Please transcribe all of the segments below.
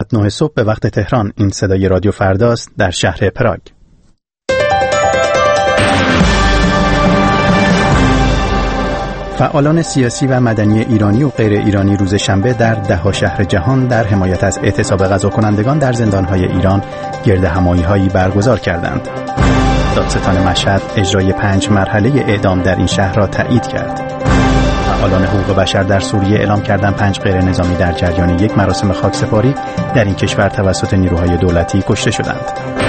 ساعت 9 صبح به وقت تهران. این صدای رادیو فرداست در شهر پراگ. فعالان سیاسی و مدنی ایرانی و غیر ایرانی روز شنبه در 10 شهر جهان در حمایت از اعتصاب قضاکنندگان در زندانهای ایران گردهمایی‌هایی برگزار کردند. دادستان مشهد اجرای 5 مرحله اعدام در این شهر را تایید کرد. فعالان حقوق بشر در سوریه اعلام کردند 5 غیر نظامی در جریان یک مراسم خاکسپاری در این کشور توسط نیروهای دولتی کشته شدند.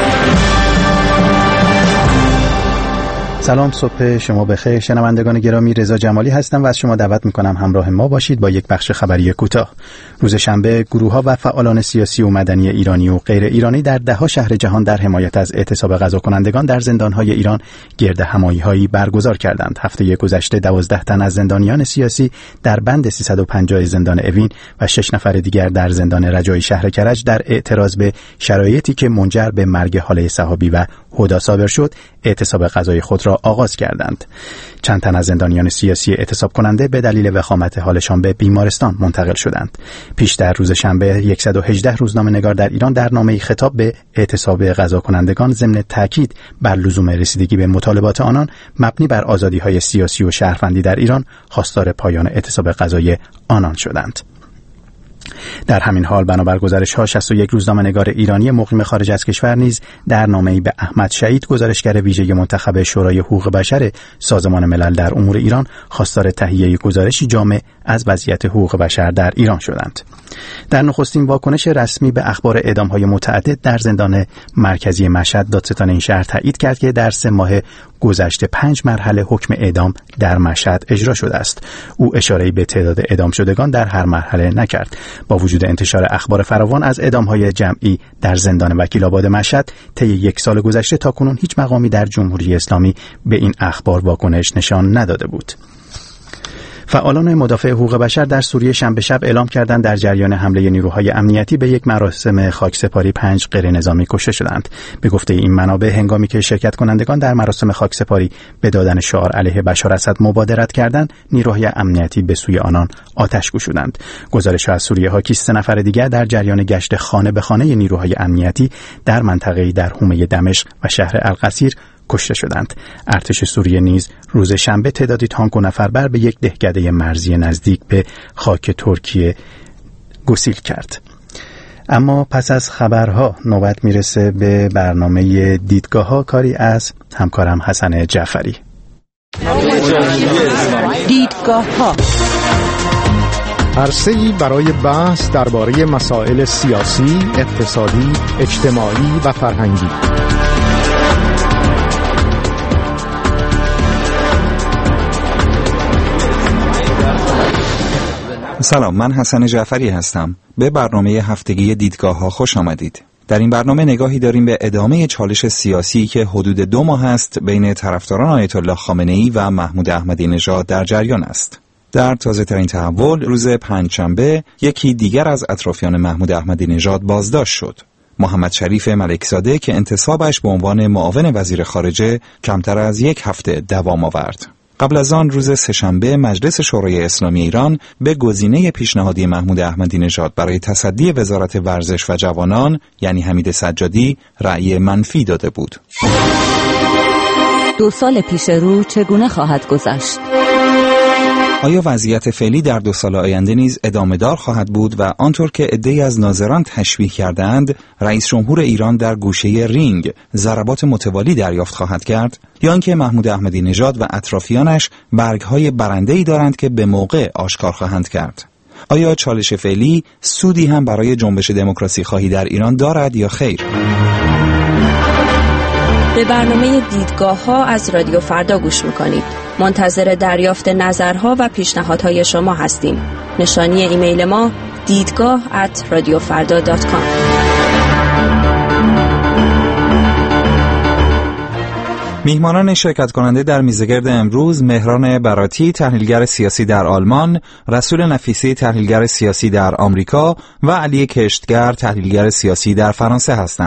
سلام، صبح شما بخیر. شنوندگان گرامی، رضا جمالی هستم و از شما دعوت می‌کنم همراه ما باشید با یک بخش خبری کوتاه. روز شنبه گروه‌ها و فعالان سیاسی و مدنی ایرانی و غیر ایرانی در 10 شهر جهان در حمایت از اعتصاب قضاکنندگان در زندان‌های ایران گردهمایی‌هایی برگزار کردند. هفته گذشته 12 تن از زندانیان سیاسی در بند 350 زندان اوین و 6 نفر دیگر در زندان رجایی شهر کرج در اعتراض به شرایطی که منجر به مرگ حاله صحابی و هدی صابر شد، اعتصاب غذای خود را آغاز کردند. چند تن از زندانیان سیاسی اعتصاب کننده به دلیل وخامت حالشان به بیمارستان منتقل شدند. پیشتر روز شنبه 118 روزنامه‌نگار در ایران در نامه‌ای خطاب به اعتصاب قضاکنندگان ضمن تاکید بر لزوم رسیدگی به مطالبات آنان مبنی بر آزادی‌های سیاسی و شهروندی در ایران خواستار پایان اعتصاب غذای آنان شدند. در همین حال بنابر گزارش‌ها 61 روزنامه‌نگار ایرانی مقیم خارج از کشور نیز در نامه‌ای به احمد شهید، گزارشگر ویژه منتخب شورای حقوق بشر سازمان ملل در امور ایران، خواستار تهیه گزارشی جامع از وضعیت حقوق بشر در ایران شدند. در نخستین واکنش رسمی به اخبار اعدام‌های متعدد در زندان مرکزی مشهد، دادستان این شهر تایید کرد که در 3 ماه گذشته 5 مرحله حکم اعدام در مشهد اجرا شده است. او اشاره‌ای به تعداد اعدام شدگان در هر مرحله نکرد. با وجود انتشار اخبار فراوان از اعدام‌های جمعی در زندان وکیل‌آباد مشهد طی 1 سال گذشته، تاکنون هیچ مقامی در جمهوری اسلامی به این اخبار واکنش نشان نداده بود. فعالان مدافع حقوق بشر در سوریه شنبه شب اعلام کردند در جریان حمله نیروهای امنیتی به یک مراسم خاکسپاری 5 غیر نظامی کشته شدند. به گفته این منابع، هنگامی که شرکت کنندگان در مراسم خاکسپاری به دادن شعار علیه بشار اسد مبادرت کردند، نیروهای امنیتی به سوی آنان آتش گشودند. گزارش‌ها از سوریه حاکی 3 نفر دیگر در جریان گشت خانه به خانه نیروهای امنیتی در منطقه‌ای در حومه دمشق و شهر القصیر کشته شدند. ارتش سوریه نیز روز شنبه تعدادی تانک و نفربر به یک دهکده مرزی نزدیک به خاک ترکیه گسیل کرد. اما پس از خبرها نوبت میرسه به برنامه دیدگاه‌ها، کاری از همکارم حسن جعفری. دیدگاه‌ها، عرصه‌ای برای بحث درباره مسائل سیاسی، اقتصادی، اجتماعی و فرهنگی. سلام، من حسن جعفری هستم. به برنامه هفتگی دیدگاه‌ها خوش آمدید. در این برنامه نگاهی داریم به ادامه چالش سیاسی که حدود 2 ماه است بین طرفداران آیت الله خامنه‌ای و محمود احمدی نژاد در جریان است. در تازه‌ترین تحول، روز پنجشنبه یکی دیگر از اطرافیان محمود احمدی نژاد بازداشت شد. محمد شریف ملکزاده که انتصابش به عنوان معاون وزیر خارجه کمتر از 1 هفته دوام آورد. قبل از آن روز سه‌شنبه مجلس شورای اسلامی ایران به گزینه پیشنهادی محمود احمدی نژاد برای تصدی وزارت ورزش و جوانان یعنی حمید سجادی رأی منفی داده بود. 2 سال پیش رو چگونه خواهد گذشت؟ آیا وضعیت فعلی در 2 سال آینده نیز ادامه دار خواهد بود و آنطور که عده‌ای از ناظران تشبیه کردند رئیس جمهور ایران در گوشه رینگ ضربات متوالی دریافت خواهد کرد، یا آنکه محمود احمدی نژاد و اطرافیانش برگ‌های برنده‌ای دارند که به موقع آشکار خواهند کرد؟ آیا چالش فعلی سودی هم برای جنبش دموکراسی خواهی در ایران دارد یا خیر؟ به برنامه دیدگاه‌ها از رادیو فردا گوش می‌کنید. منتظر دریافت نظرها و پیشنهادهای شما هستیم. نشانی ایمیل ما دیدگاه@radiofarda.com. میهمانان شرکت کننده در میزگرد امروز مهران براتی، تحلیلگر سیاسی در آلمان، رسول نفیسی، تحلیلگر سیاسی در آمریکا و علی کشتگر، تحلیلگر سیاسی در فرانسه هستند.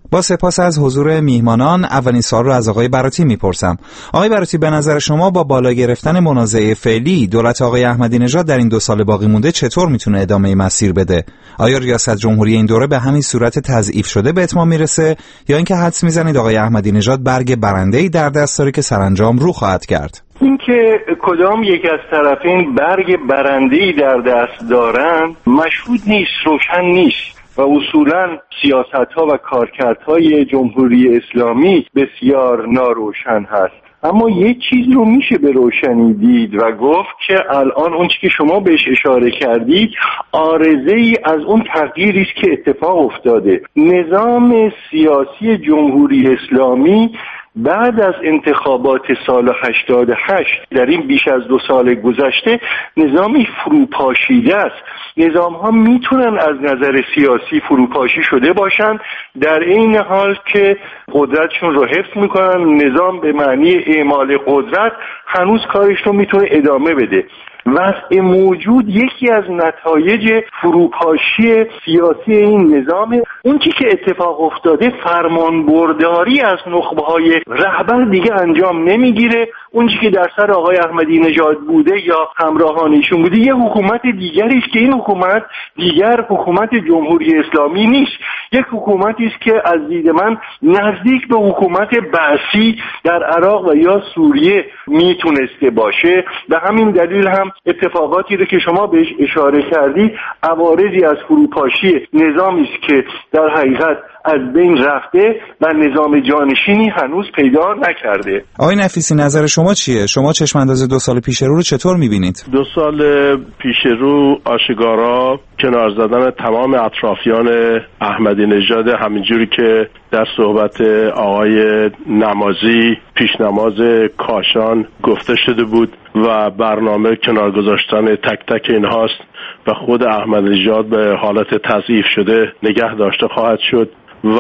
با سپاس از حضور میهمانان، اولین سوال رو از آقای براتی میپرسم. آقای براتی، به نظر شما با بالا گرفتن منازعه فعلی، دولت آقای احمدی نژاد در این 2 سال باقی مونده چطور میتونه ادامه مسیر بده؟ آیا ریاست جمهوری این دوره به همین صورت تضعیف شده به اتمام میرسه یا اینکه حدس میزنید آقای احمدی نژاد برگ برنده‌ای در دست داره که سرانجام رو خواهد کرد؟ اینکه کدام یک از طرفین برگ برنده‌ای در دست دارند مشهود نیست، روشن نیست و اصولاً سیاست‌ها و کارکردهای جمهوری اسلامی بسیار ناروشن هست. اما یک چیز رو میشه به روشنی دید و گفت که الان اون چیزی که شما بهش اشاره کردید عارضه‌ای از اون تغییری است که اتفاق افتاده. نظام سیاسی جمهوری اسلامی بعد از انتخابات سال 88 در این بیش از 2 سال گذشته نظامی فروپاشیده است. نظام ها میتونن از نظر سیاسی فروپاشی شده باشن در این حال که قدرتشون رو حفظ میکنن. نظام به معنی اعمال قدرت هنوز کارش رو میتونه ادامه بده. وضع موجود یکی از نتایج فروپاشی سیاسی این نظامه. اون چی که اتفاق افتاده فرمانبرداری از نخبه‌های رهبر دیگه انجام نمیگیره. اون چی که در سر آقای احمدی نژاد بوده یا همراهانشون بوده یه حکومت دیگری است که این حکومت دیگر حکومت جمهوری اسلامی نیست. یک حکومتی است که از دید من نزدیک به حکومت بعثی در عراق و یا سوریه میتونسته باشه. به همین دلیل هم اتفاقاتی رو که شما بهش اشاره کردید عوارضی از فروپاشی نظامی است که در حقیقت از بین رفته و نظام جانشینی هنوز پیدا نکرده. آقای نفیسی، نظر شما چیه؟ شما چشمانداز 2 سال پیش رو چطور می‌بینید؟ 2 سال پیش رو آشکارا کنار زدن تمام اطرافیان احمدی نژاد، همینجوری که در صحبت آقای نمازی پیشنماز کاشان گفته شده بود و برنامه کنار گذاشتن تک تک اینهاست و خود احمدی نژاد به حالت تضعیف شده نگه داشته خواهد شد و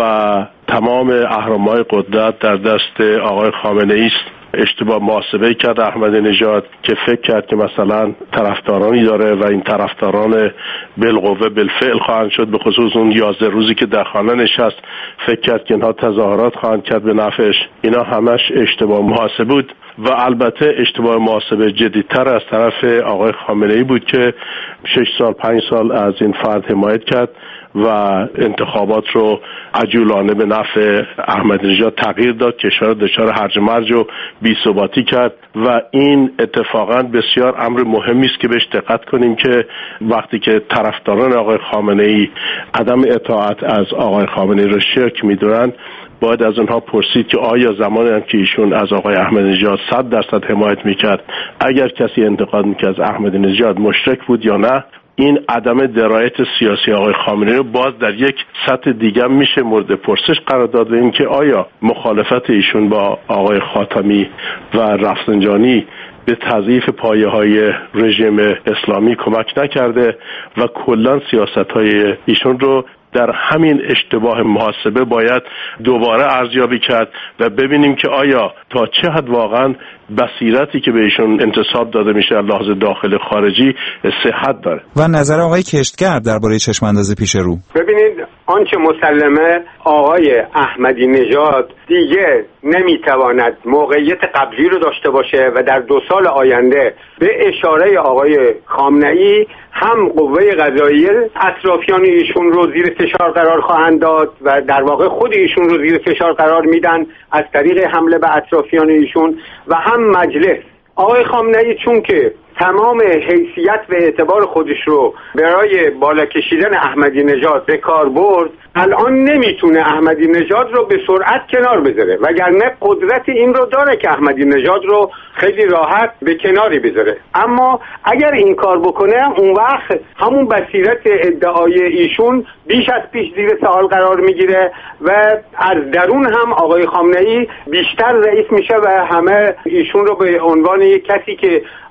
تمام اهرم‌های قدرت در دست آقای خامنه‌ای است. اشتباه محاسبه کرد احمدی نژاد که فکر کرد که مثلا طرفدارانی داره و این طرفداران بالقوه بالفعل خواهند شد. به خصوص اون 11 روزی که در خانه نشست فکر کرد که اینها تظاهرات خواهند کرد به نفعش. اینا همش اشتباه محاسبه بود و البته اشتباه محاسبه جدیدتر از طرف آقای خامنه‌ای بود که 6 سال 5 سال از این فرد حمایت کرد و انتخابات رو عجولانه به نفع احمدی نژاد تغییر داد، کشور دچار هرج و مرج و بی‌ثباتی کرد و این اتفاقا بسیار امر مهمی است که بهش دقت کنیم که وقتی که طرفداران آقای خامنه‌ای عدم اطاعت از آقای خامنه‌ای رو شرک می‌دونن باید از اونها پرسید که آیا زمانی هم که ایشون از آقای احمدی نژاد 100% حمایت میکرد اگر کسی انتقاد میکرد از احمدی نژاد مشرک بود یا نه. این عدم درایت سیاسی آقای خامنه‌ای رو باز در یک سطح دیگه میشه مورد پرسش قرار داد، این که آیا مخالفت ایشون با آقای خاتمی و رفسنجانی به تضعیف پایه‌های رژیم اسلامی کمک نکرده و کلاً سیاست‌های ایشون رو در همین اشتباه محاسبه باید دوباره ارزیابی کرد و ببینیم که آیا تا چه حد واقعا بصیرتی که به ایشون انتساب داده میشه از لحاظ داخل خارجی صحت داره. و نظر آقای کشتگر درباره چشمانداز پیش رو؟ ببینید آنچه مسلمه آقای احمدی نژاد دیگه نمیتواند موقعیت قبلی رو داشته باشه و در 2 سال آینده به اشاره آقای خامنه‌ای هم قوه قضاییه اطرافیان ایشون رو زیر فشار قرار خواهند داد و در واقع خود ایشون رو زیر فشار قرار میدن از طریق حمله به اطرافیان ایشون و هم مجلس. آقای خامنه‌ای چون که تمام حیثیت و اعتبار خودش رو برای بالا کشیدن احمدی نژاد به کار برد، الان نمیتونه احمدی نژاد رو به سرعت کنار بذاره، وگرنه قدرت این رو داره که احمدی نژاد رو خیلی راحت به کناری بذاره. اما اگر این کار بکنه اون وقت همون بصیرت ادعای ایشون بیش از پیش زیر سوال قرار میگیره و از درون هم آقای خامنه‌ای بیشتر ضعیف میشه و همه ایشون رو به عنوان یک کسی که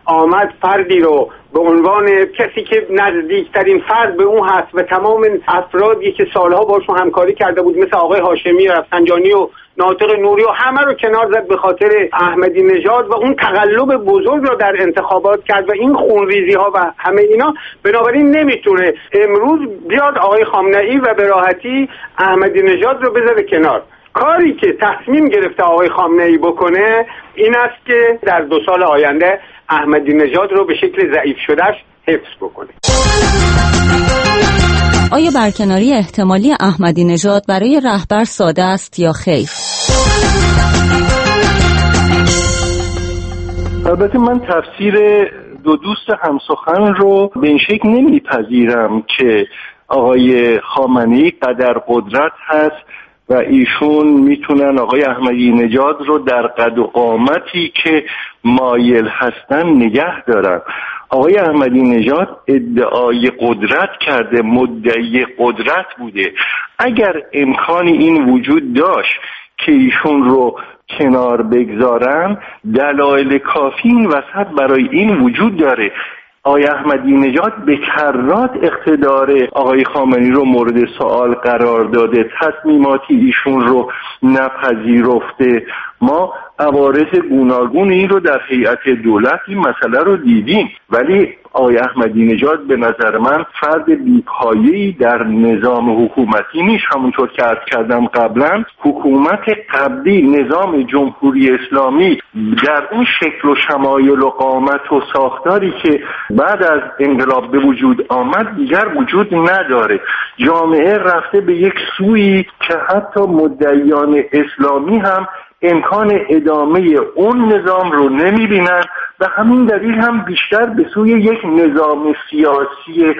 آمد فردی رو به عنوان کسی که نزدیکترین فرد به اون هست و تمام افرادی که سالها باشون همکاری کرده بود مثل آقای هاشمی رفسنجانی و ناطق نوری و همه رو کنار زد به خاطر احمدی نژاد و اون تقلب بزرگ رو در انتخابات کرد و این خونریزی ها و همه اینا. بنابراین نمیتونه امروز بیاد آقای خامنه‌ای و به راحتی احمدی نژاد رو بذاره کنار. کاری که تصمیم گرفته آقای خامنه‌ای بکنه این است که در 2 سال آینده احمدی نژاد رو به شکل ضعیف شدهش حفظ بکنه. آیا برکناری احتمالی احمدی نژاد برای رهبر ساده است یا خیر؟ البته من تفسیر دو دوست همسخن رو به این شکل نمیپذیرم که آقای خامنه‌ای قدر قدرت هست و ایشون میتونن آقای احمدی نژاد رو در قد و قامتی که مایل هستن نگه دارن. آقای احمدی نژاد ادعای قدرت کرده، مدعی قدرت بوده. اگر امکانی این وجود داشت که ایشون رو کنار بگذارن، دلایل کافی این وسط برای این وجود داره. آقای احمدی نژاد به کرات اقتدار آقای خامنه‌ای رو مورد سوال قرار داده، تصمیماتی ایشون رو نپذیرفته. ما عوارض گوناگون این رو در هیئت دولت این مسئله رو دیدیم، ولی آقای احمدی نژاد به نظر من فرد بی‌پایه‌ای در نظام حکومتی نیست. همونطور که عرض کردم قبلا، حکومت قبلی نظام جمهوری اسلامی در اون شکل و شمایل و قامت و ساختاری که بعد از انقلاب به وجود آمد دیگر وجود نداره. جامعه رفته به یک سویی که حتی مدعیان اسلامی هم امکان ادامه اون نظام رو نمیبینن و همین دلیل هم بیشتر به سوی یک نظام سیاسی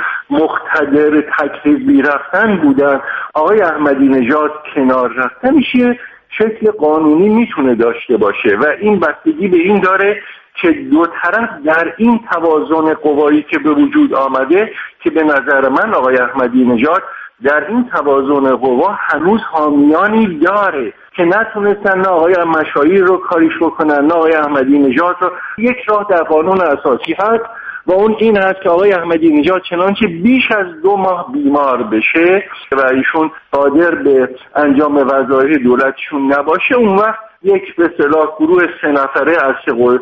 مقتدر تک‌حزبی رفتن بودن. آقای احمدی نژاد کنار رفتنش شکل قانونی میتونه داشته باشه و این بستگی به این داره که دو طرف در این توازن قوایی که به وجود آمده، که به نظر من آقای احمدی نژاد در این توازن قوا هنوز حامیانی داره که نتونستن نه آقای مشایی رو کاریش بکنن نه آقای احمدی نژاد رو. یک راه در قانون اساسی هست و اون این هست که آقای احمدی نژاد چنانچه بیش از 2 ماه بیمار بشه و ایشون قادر به انجام وظایف دولتشون نباشه، اون وقت یک به اصطلاح گروه 3 نفره از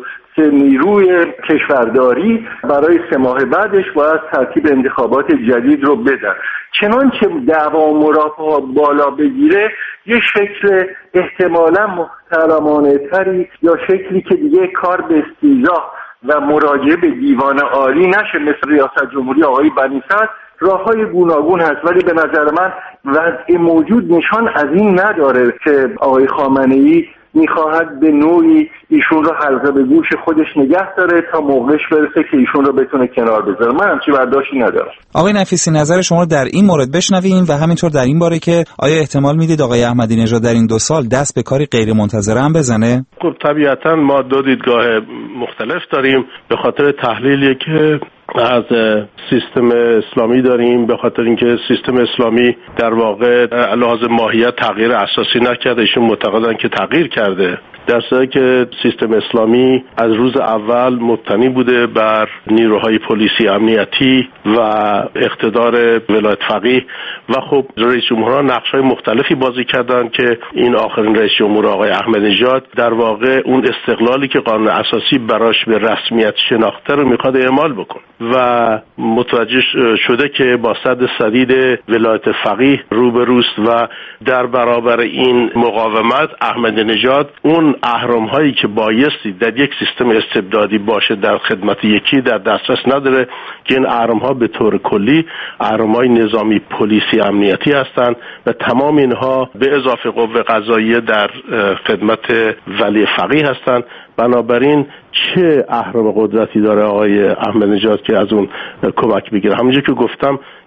نیروی کشورداری برای 3 ماه بعدش باید ترتیب انتخابات جدید رو بدن. چنانچه دعوا و مرافعه بالا بگیره، یه شکل احتمالا محترمانه تری یا شکلی که دیگه کار به استیضاح و مراجعه به دیوان عالی نشه مثل ریاست جمهوری آقای بنی صدر، راه‌های گوناگون هست. ولی به نظر من وضع موجود نشان از این نداره که آقای خامنه‌ای میخواهد به نوعی ایشون رو حلقه به گوش خودش نگه داره تا موقعش برسه که ایشون رو بتونه کنار بذاره. من همچین برداشتی ندارم. آقای نفیسی، نظر شما رو در این مورد بشنویم و همینطور در این باره که آیا احتمال میدید آقای احمدی نژاد در این 2 سال دست به کاری غیر منتظره هم بزنه؟ خب طبیعتا ما 2 دیدگاه مختلف داریم به خاطر تحلیلی که از سیستم اسلامی داریم، به خاطر اینکه سیستم اسلامی در واقع لحاظ ماهیت تغییر اساسی نکرده. ایشون معتقدن که تغییر کرده، در صورتی که سیستم اسلامی از روز اول مبتنی بوده بر نیروهای پلیسی امنیتی و اقتدار ولایت فقیه و خب رئیس جمهوران نقش‌های مختلفی بازی کردن که این آخرین رئیس جمهور آقای احمدی نژاد در واقع اون استقلالی که قانون اساسی براش به رسمیت شناخته رو میخواد اعمال بکنه و متوجه شده که با صد شدید ولایت فقیه روبروست و در برابر این مقاومت احمدی نژاد اون اهرم‌هایی که بایستی در یک سیستم استبدادی باشه در خدمت یکی در دسترس نداره که این اهرم‌ها به طور کلی اهرم‌های نظامی پلیسی امنیتی هستند و تمام اینها به اضافه قوه قضاییه در خدمت ولی فقیه هستند. بنابراین چه اهرم قدرتی داره آقای احمدی نژاد که از اون کمک بگیره؟ همونجوری که گفتم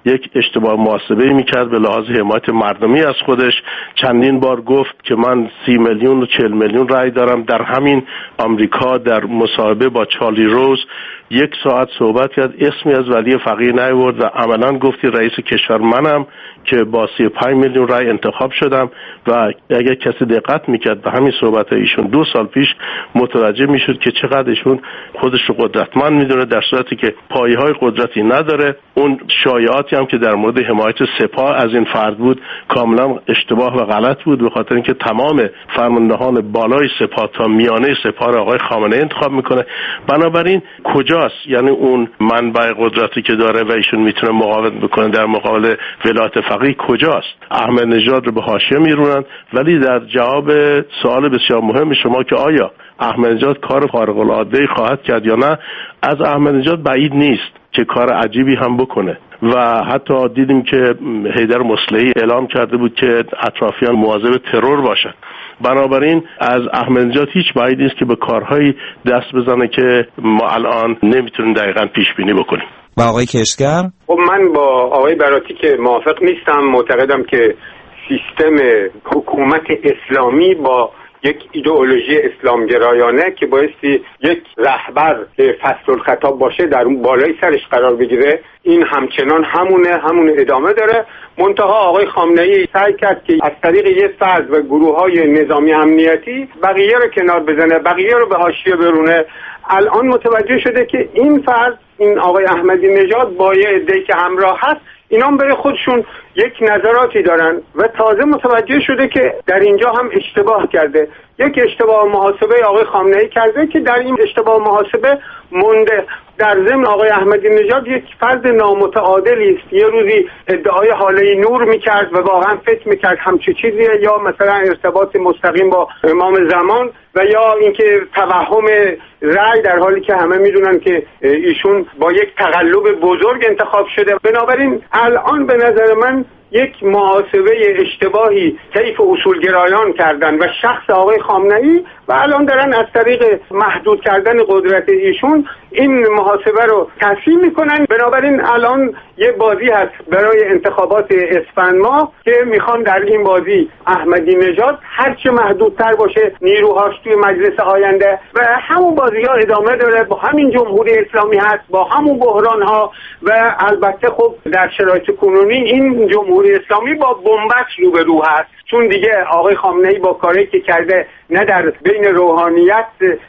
یک اشتباه محاسبه‌ای میکرد به لحاظ حمایت مردمی از خودش. چندین بار گفت که من 30 میلیون و 40 میلیون رای دارم. در همین آمریکا در مصاحبه با چارلی روز 1 ساعت صحبت کرد، اسمی از ولی فقیه نیاورد و عملاً گفت رئیس کشور منم که با 35 میلیون رای انتخاب شدم. و اگر کسی دقت میکرد به همین صحبت ایشون 2 سال پیش متوجه میشد که چقدر ایشون خودش رو قدرتمند میدونه، در صورتی که پایه‌های قدرتی نداره. اون شایعاتی هم که در مورد حمایت سپاه از این فرد بود کاملا اشتباه و غلط بود، به خاطر اینکه تمام فرماندهان بالای سپاه تا میانه سپاه آقای خامنه‌ای انتخاب میکنه. بنابراین کجاست یعنی اون منبع قدرتی که داره و ایشون میتونه مقاومت بکنه در مقابل ولایت فقیه کجاست؟ احمدی نژاد رو به حاشیه میرونن. ولی در جواب سوال بسیار مهم شما که آیا احمدی نژاد کار خارق العاده خواهد کرد یا نه، از احمدی نژاد بعید نیست که کار عجیبی هم بکنه. و حتی دیدیم که حیدر مصلحی اعلام کرده بود که اطرافیان مواظب ترور باشند. بنابراین از احمدی نژاد هیچ بعید نیست که به کارهایی دست بزنه که ما الان نمیتونیم دقیقاً پیش بینی بکنیم. و آقای کشتگر؟ خب من با آقای براتی که موافق نیستم. معتقدم که سیستم حکومت اسلامی با یک ایدئولوژی اسلامگرایانه که بایستی یک رهبر که فصل الخطاب باشه در اون بالای سرش قرار بگیره، این همچنان همون ادامه داره. منتها آقای خامنه‌ای سعی کرد که از طریق یک فرد و گروه‌های نظامی امنیتی بقیه رو کنار بزنه، بقیه رو به حاشیه برونه. الان متوجه شده که این فرد، این آقای احمدی نژاد با یه عده‌ای که همراه هست، اینا هم برای خودشون یک نظراتی دارن و تازه متوجه شده که در اینجا هم اشتباه کرده. یک اشتباه محاسبه آقای خامنه‌ای کرده که در این اشتباه محاسبه مونده. در ضمن آقای احمدی نژاد یک فرد نامتعادلی است. یه روزی ادعای حاله نور میکرد و واقعا فکر میکرد همچین چیزیه، یا مثلا ارتباط مستقیم با امام زمان، و یا اینکه توهم رأی، در حالی که همه میدونن که ایشون با یک تقلب بزرگ انتخاب شده. بنابراین الان به نظر من یک محاسبه اشتباهی طیف اصولگرایان کردن و شخص آقای خامنه‌ای و الان دارن از طریق محدود کردن قدرت ایشون این محاسبه رو تصحیح میکنن. بنابراین الان یه بازی هست برای انتخابات اسفند ماه که میخوان در این بازی احمدی نژاد هرچه محدودتر باشه نیروهاش توی مجلس آینده و همون بازی ها ادامه داره. با همین جمهوری اسلامی هست، با همون بحران ها و البته خب در شرایط کنونی این جمهوری اسلامی با بنبست روبرو هست، چون دیگه آقای خامنه‌ای با کاری که کرده نه در بین روحانیت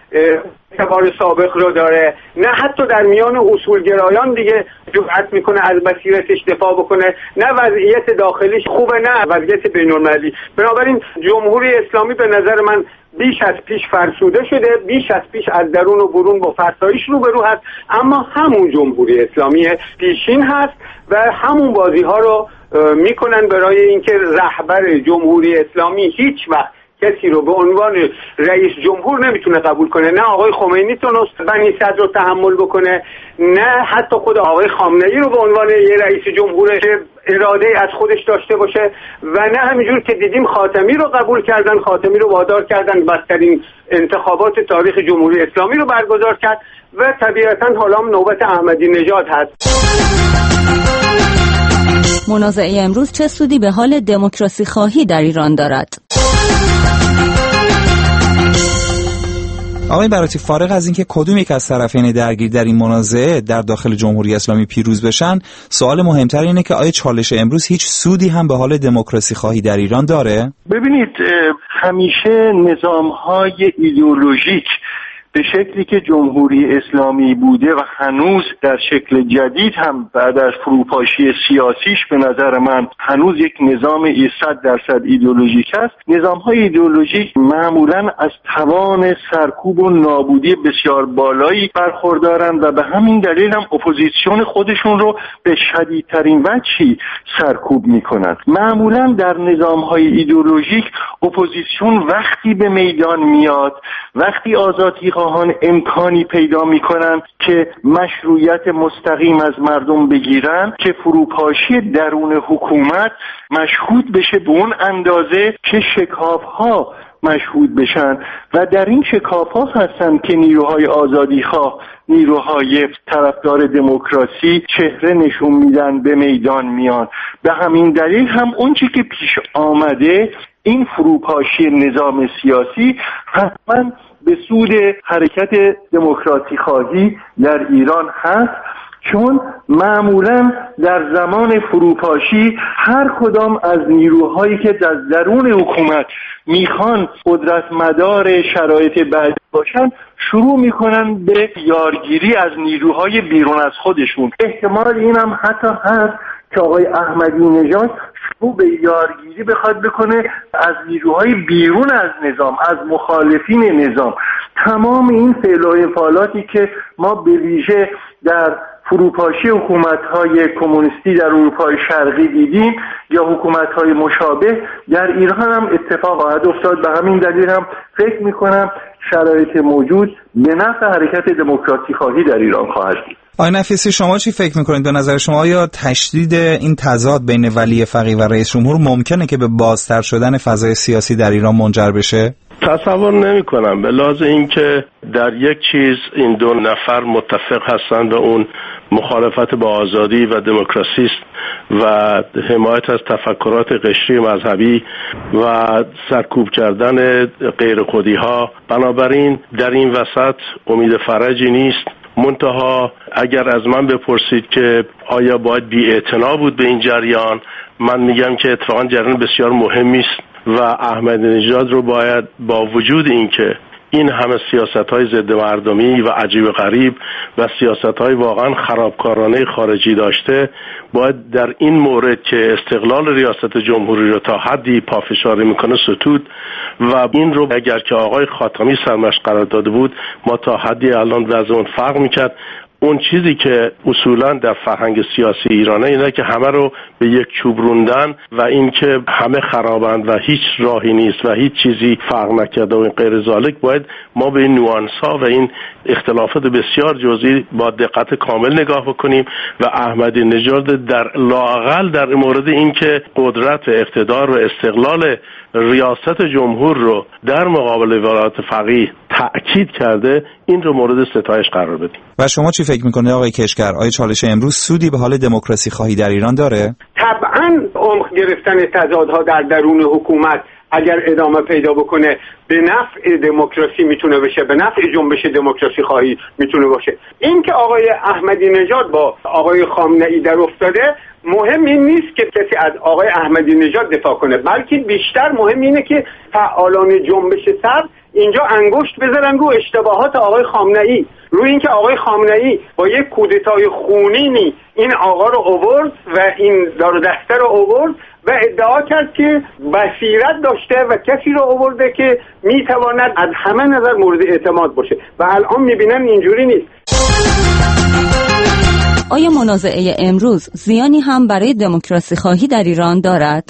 اعتبار سابق رو داره، نه حتی در میان اصولگرایان دیگه جرأت میکنه از بصیرتش دفاع بکنه، نه وضعیت داخلیش خوبه نه وضعیت بین‌المللی. بنابراین جمهوری اسلامی به نظر من بیش از پیش فرسوده شده، بیش از پیش از درون و برون با فرسایش روبرو هست، اما همون جمهوری اسلامی پیشین هست و همون بازی ها رو میکنن برای اینکه رهبر جمهوری اسلامی هیچ وقت کسی رو به عنوان رئیس جمهور نمیتونه قبول کنه. نه آقای خمینی تونست بنی صدر رو تحمل بکنه، نه حتی خود آقای خامنه‌ای رو به عنوان یه رئیس جمهور که اراده از خودش داشته باشه، و نه همینجور که دیدیم خاتمی رو قبول کردن، خاتمی رو وادار کردن بدترین انتخابات تاریخ جمهوری اسلامی رو برگزار کرد و طبیعتاً حالا نوبت احمدی نژاد هست. منازعه امروز چه سودی به حال دموکراسی خواهی در ایران دارد؟ آقای براتی، فارغ از اینکه کدوم یک از طرفین درگیر در این منازعه در داخل جمهوری اسلامی پیروز بشن، سوال مهمتر اینه که آیا چالش امروز هیچ سودی هم به حال دموکراسی خواهی در ایران داره؟ ببینید، همیشه نظام‌های ایدئولوژیک به شکلی که جمهوری اسلامی بوده و هنوز در شکل جدید هم بعد از فروپاشی سیاسیش به نظر من هنوز یک نظام 100% ایدئولوژیک است. نظام‌های ایدئولوژیک معمولاً از توان سرکوب و نابودی بسیار بالایی برخوردارند و به همین دلیل هم اپوزیسیون خودشون رو به شدیدترین وجهی سرکوب می‌کنند. معمولاً در نظام‌های ایدئولوژیک اپوزیسیون وقتی به میدان میاد، وقتی آزادی امکانی پیدا میکنن که مشروعیت مستقیم از مردم بگیرن، که فروپاشی درون حکومت مشهود بشه به اون اندازه که شکاف‌ها مشهود بشن و در این شکاف‌ها هستن که نیروهای آزادیخواه، نیروهای طرفدار دموکراسی چهره نشون میدن، به میدان میان. به همین دلیل هم اون چیزی که پیش آمده، این فروپاشی نظام سیاسی حتما به سود حرکت دموکراسی خواهی در ایران هست، چون معمولا در زمان فروپاشی هر کدام از نیروهایی که در درون حکومت میخوان قدرت مدار شرایط بعدی باشن شروع میکنن به یارگیری از نیروهای بیرون از خودشون. احتمال اینم حتی هست که آقای احمدی نژاد شروع به یارگیری بخواد بکنه از نیروهای بیرون از نظام، از مخالفین نظام. تمام این فعل و انفعالاتی که ما به ویژه در فروپاشی حکومت‌های کمونیستی در اروپای شرقی دیدیم یا حکومت‌های مشابه در ایران هم اتفاق خواهد افتاد. به همین دلیل هم فکر می‌کنم شرایط موجود به نفع حرکت دموکراسی خواهی در ایران خواهد بود. آقای نفیسی، شما چی فکر می‌کنید؟ به نظر شما یا تشدید این تضاد بین ولی فقیه و رئیس جمهور ممکنه که به بازتر شدن فضای سیاسی در ایران منجر بشه؟ تصور نمی کنم، به لحاظ اینکه در یک چیز این دو نفر متفق هستند و اون مخالفت با آزادی و دموکراسی است و حمایت از تفکرات قشری مذهبی و سرکوب کردن غیر خودی ها. بنابراین در این وسط امید فرجی نیست. منتها اگر از من بپرسید که آیا باید بی‌اعتنا بود به این جریان، من میگم که اتفاقا جریان بسیار مهمی است و احمدی نژاد رو باید با وجود اینکه این همه سیاست‌های ضد مردمی و عجیب و غریب و سیاست‌های واقعا خرابکارانه خارجی داشته، باید در این مورد که استقلال ریاست جمهوری رو تا حدی پافشاری میکنه ستود و این رو اگر که آقای خاتمی سرمشق قرار داده بود ما تا حدی الان وضعمون فرق میکرد. اون چیزی که اصولا در فرهنگ سیاسی ایرانه اینه که همه رو به یک چوب روندن و این که همه خرابند و هیچ راهی نیست و هیچ چیزی فرق نکرده و این غیر ذالک. باید ما به این نوانس‌ها و این اختلافات بسیار جزئی با دقت کامل نگاه بکنیم و احمدی نژاد در لااقل در مورد این که قدرت اقتدار و استقلال ریاست جمهور رو در مقابل ولایت فقیه تأکید کرده، این رو مورد ستایش قرار بدیم. و شما چی فکر میکنه آقای کشگر؟ آیا چالش امروز سودی به حال دموکراسی خواهی در ایران داره؟ طبعاً عمق گرفتن تضادها در درون حکومت اگر ادامه پیدا بکنه به نفع دموکراسی میتونه بشه، به نفع جنبش دموکراسی خواهی میتونه باشه. این که آقای احمدی نژاد با آقای خامنه‌ای در افتاده، مهم این نیست که کسی از آقای احمدی نژاد دفاع کنه، بلکه بیشتر مهم اینه که فعالان جنبش سبز اینجا انگشت بزنن رو اشتباهات آقای خامنه‌ای، روی اینکه آقای خامنه‌ای با یک کودتای خونینی این آقا رو آورد و این دار و دسته رو آورد و ادعا کرد که بصیرت داشته و کسی رو آورده که میتواند از همه نظر مورد اعتماد باشه و الان میبینن اینجوری نیست. آیا منازعه امروز زیانی هم برای دموکراسی خواهی در ایران دارد؟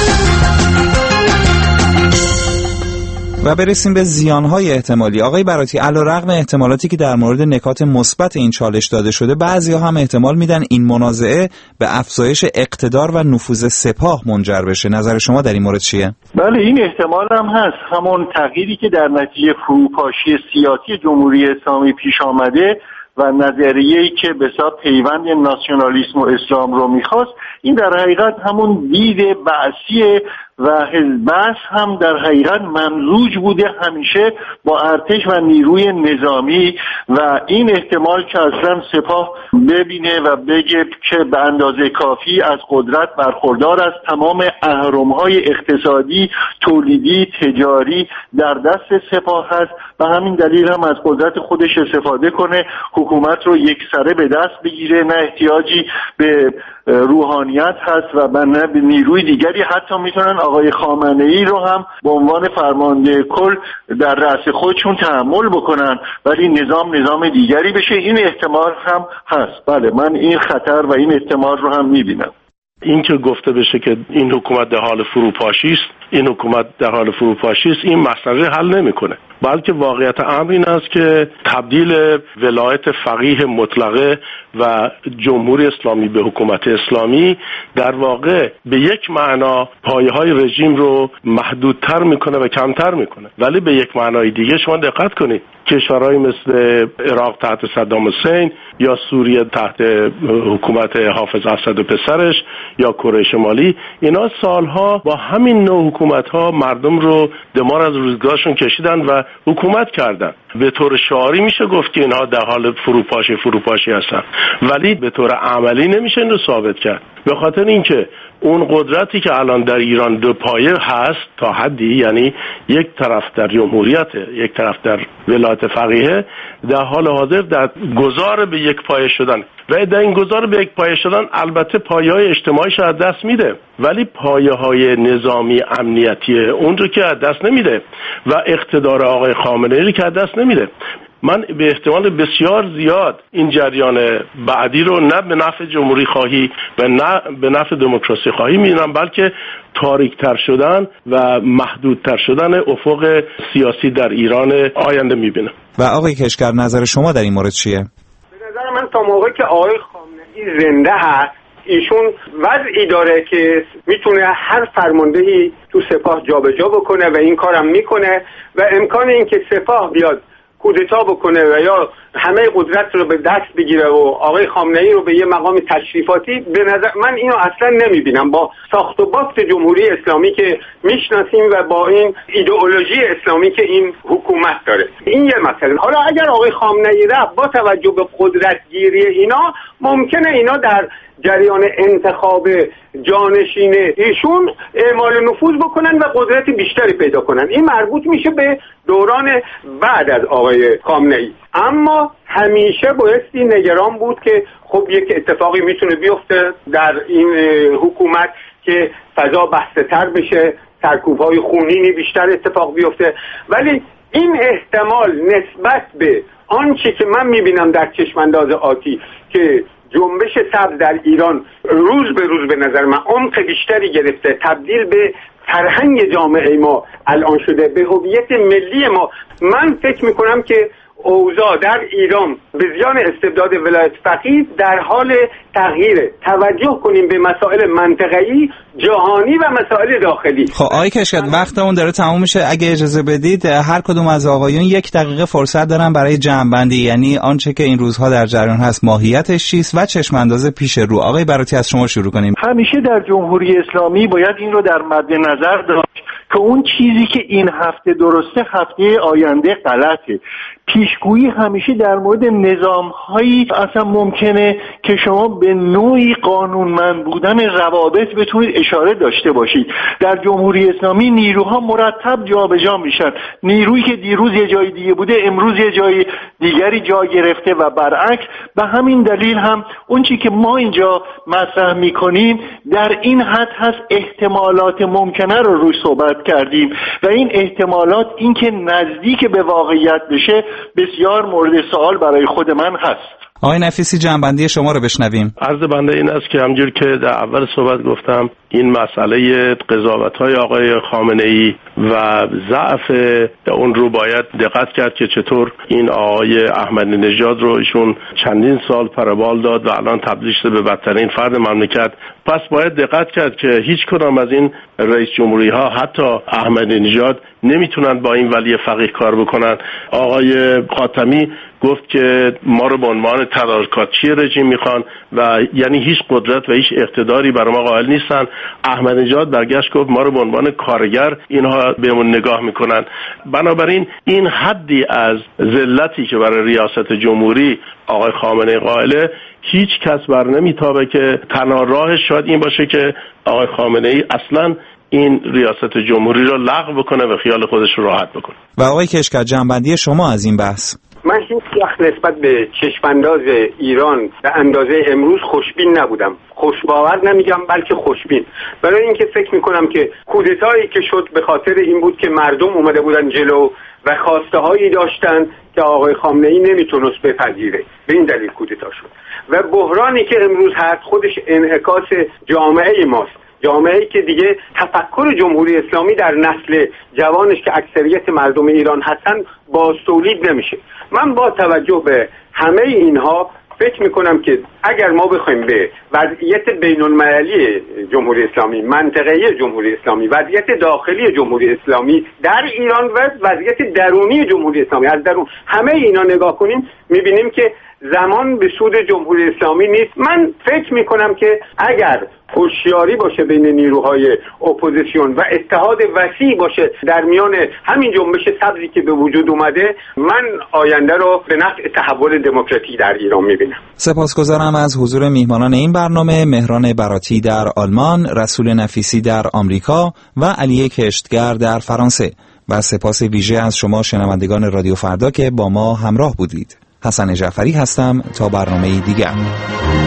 و برسیم به زیانهای احتمالی. آقای براتی، علیرغم احتمالاتی که در مورد نکات مثبت این چالش داده شده، بعضی‌ها هم احتمال میدن این منازعه به افزایش اقتدار و نفوذ سپاه منجر بشه. نظر شما در این مورد چیه؟ بله، این احتمال هم هست. همون تغییری که در نتیجه فروپاشی سیاسی جمهوری اسلامی پیش آمده و نظریه‌ای که به حساب پیوند ناسیونالیسم و اسلام رو می‌خواست، این در حقیقت همون دید بعثیه و حزب بعث هم در حقیقت ممزوج بوده همیشه با ارتش و نیروی نظامی و این احتمال که اصلا سپاه ببینه و بگه که به اندازه کافی از قدرت برخوردار است، تمام اهرم‌های اقتصادی، تولیدی، تجاری در دست سپاه هست، به همین دلیل هم از قدرت خودش استفاده کنه، حکومت رو یکسره به دست بگیره، نه احتیاجی به روحانیت هست و نه به نیروی دیگری. حتی میتونن آقای خامنه‌ای رو هم به عنوان فرمانده کل در رأس خودشون تحمل بکنن ولی نظام دیگری بشه. این احتمال هم هست. بله، من این خطر و این احتمال رو هم میبینم. این که گفته بشه که این حکومت در حال فروپاشی است، این حکومت در حال فروپاشی است، این مسئله حل نمیکنه. بلکه واقعیت امر این است که تبدیل ولایت فقیه مطلقه و جمهوری اسلامی به حکومت اسلامی در واقع به یک معنا پایه‌های رژیم رو محدودتر میکنه و کمتر میکنه. ولی به یک معنای دیگه شما دقت کنید، کشورهای مثل عراق تحت صدام حسین یا سوریه تحت حکومت حافظ اسد و پسرش یا کره شمالی، اینا سالها با همین نوع حکومت‌ها مردم رو دمار از روزگارشون کشیدن و حکومت کردن. به طور شعاری میشه گفت که اینها در حال فروپاشی هستن، ولی به طور عملی نمیشه این رو ثابت کرد. به خاطر اینکه اون قدرتی که الان در ایران دو پایه هست تا حدی، یعنی یک طرف در جمهوریت، یک طرف در ولایت فقیه، در حال حاضر در گذار به یک پایه شدن و در این گذار به یک پایه شدن البته پایه‌های اجتماعیش از دست میده، ولی پایه‌های نظامی امنیتی اون رو که از دست نمیده و اقتدار آقای خامنه‌ای رو که از دست نمیده. من به احتمال بسیار زیاد این جریان بعدی رو نه به نفع جمهوری خواهی و نه به نفع دموکراسی خواهی می‌بینم، بلکه تاریک‌تر شدن و محدودتر شدن افق سیاسی در ایران آینده می‌بینم. و آقای کشگر نظر شما در این مورد چیه؟ به نظر من تا موقعی که آقای خامنه‌ای زنده هست، ایشون وضعی داره که میتونه هر فرماندهی تو سپاه جابجا بکنه و این کارم میکنه و امکان این که سپاه بیاد کودتا بکنه و یا همه قدرت رو به دست بگیره و آقای خامنه‌ای رو به یه مقام تشریفاتی، به نظر من اینو اصلا نمیبینم. با ساخت و بافت جمهوری اسلامی که میشناسیم و با این ایدئولوژی اسلامی که این حکومت داره، این یه مسئله. حالا اگر آقای خامنه‌ای رفت با توجه به قدرت گیری اینا، ممکنه اینا در جریان انتخاب جانشین ایشون اعمال نفوذ بکنن و قدرت بیشتری پیدا کنن. این مربوط میشه به دوران بعد از آقای خامنه‌ای. اما همیشه بایستی نگران بود که خب یک اتفاقی میتونه بیفته در این حکومت که فضا بسته‌تر بشه، سرکوب‌های خونینی بیشتر اتفاق بیفته، ولی این احتمال نسبت به آنچه که من میبینم در چشمانداز آتی که جنبش سبز در ایران روز به روز به نظر من عمق بیشتری گرفته، تبدیل به فرهنگ جامعه ما الان شده، به هویت ملی ما، من فکر میکنم که اوضاع در ایران به زیان استبداد ولایت فقیه در حال تغییره. توجه کنیم به مسائل منطقه‌ای، جهانی و مسائل داخلی. خب آقای کشکت، وقتمون داره تموم میشه. اگه اجازه بدید هر کدوم از آقایون 1 دقیقه فرصت دارن برای جمع‌بندی، یعنی آنچه که این روزها در جریان هست ماهیتش چیست و چشم‌انداز پیش رو. آقای براتی از شما شروع کنیم. همیشه در جمهوری اسلامی باید این رو در مد نظر داشت که اون چیزی که این هفته درسته هفته آینده غلطه. پیشگویی همیشه در مورد نظام‌هایی اصلا ممکنه که شما به نوعی قانونمند بودن روابط بتونید اشاره داشته باشید. در جمهوری اسلامی نیروها مرتب جابجا میشن. نیرویی که دیروز یه جای دیگه بوده امروز یه جای دیگری جا گرفته و برعکس. به همین دلیل هم اون چیزی که ما اینجا مطرح میکنیم در این حد هست، احتمالات ممکنه رو روی صحبت کردیم و این احتمالات این که نزدیک به واقعیت بشه بسیار مورد سوال برای خود من هست. آقای نفیسی جنبندی شما رو بشنویم. عرض بنده این است که همونجور که در اول صحبت گفتم، این مسئله قضاوت‌های آقای خامنه‌ای و ضعف اون رو باید دقت کرد که چطور این آقای احمدی نژاد رو ایشون چندین سال پروبال داد و الان تبدیل شده به بدترین فرد مملکت. پس باید دقت کرد که هیچ کدام از این رئیس جمهوری ها، حتی احمدی نژاد، نمیتونن با این ولی فقیه کار بکنن. آقای خاتمی گفت که ما رو به عنوان تدارکاتچی رژیم میخوان و یعنی هیچ قدرت و هیچ اقتداری برای ما قائل نیستن. احمدی نژاد برگشت گفت ما رو به عنوان کارگر اینها بهمون نگاه میکنن. بنابراین این حدی از ذلتی که برای ریاست جمهوری آقای خامنه‌ای قائله، هیچ کس بر نمیتابه که تنها راهش شاید این باشه که آقای خامنه‌ای اصلاً این ریاست جمهوری رو لغو بکنه و خیال خودش رو راحت بکنه. و آقای کشکر جنبندی شما از این بحث. من هیچ وقت نسبت به چشمانداز ایران به اندازه امروز خوشبین نبودم. خوشباور نمیگم بلکه خوشبین، برای اینکه فکر میکنم که کودتایی که شد به خاطر این بود که مردم اومده بودن جلو و خواسته هایی داشتن که آقای خامنه‌ای نمیتونست بپذیره، به این دلیل کودتا شد. و بحرانی که امروز هست خودش انعکاس جامعه ماست. جامعه‌ای که دیگه تفکر جمهوری اسلامی در نسل جوانش که اکثریت مردم ایران هستن باز تولید نمیشه. من با توجه به همه اینها فکر میکنم که اگر ما بخوایم به وضعیت بین‌المللی جمهوری اسلامی، منطقه‌ای جمهوری اسلامی، وضعیت داخلی جمهوری اسلامی در ایران و وضعیت درونی جمهوری اسلامی از درون همه اینا نگاه کنیم، میبینیم که زمان به سود جمهوری اسلامی نیست. من فکر میکنم که اگر هوشیاری باشه بین نیروهای اپوزیسیون و اتحاد وسیع باشه در میان همین جنبش سبزی که به وجود اومده، من آینده رو به نفع تحول دموکراسی در ایران میبینم. سپاسگزارم از حضور میهمانان این برنامه، مهران براتی در آلمان، رسول نفیسی در آمریکا و علی کشتگر در فرانسه. و سپاس ویژه از شما شنوندگان رادیو فردا که با ما همراه بودید. حسن جعفری هستم تا برنامه دیگر.